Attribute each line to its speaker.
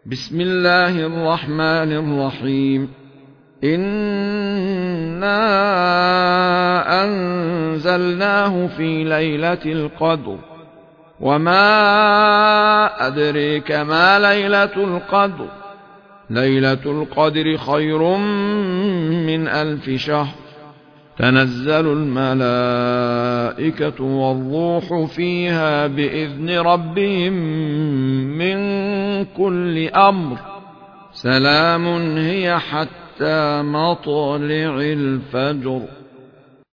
Speaker 1: بسم الله الرحمن الرحيم. إنا أنزلناه في ليلة القدر، وما أدريك ما ليلة القدر. ليلة القدر خير من 1000 شهر. تنزل الملائكة والروح فيها بإذن ربهم من كل أمر. سلام هي حتى مطلع الفجر.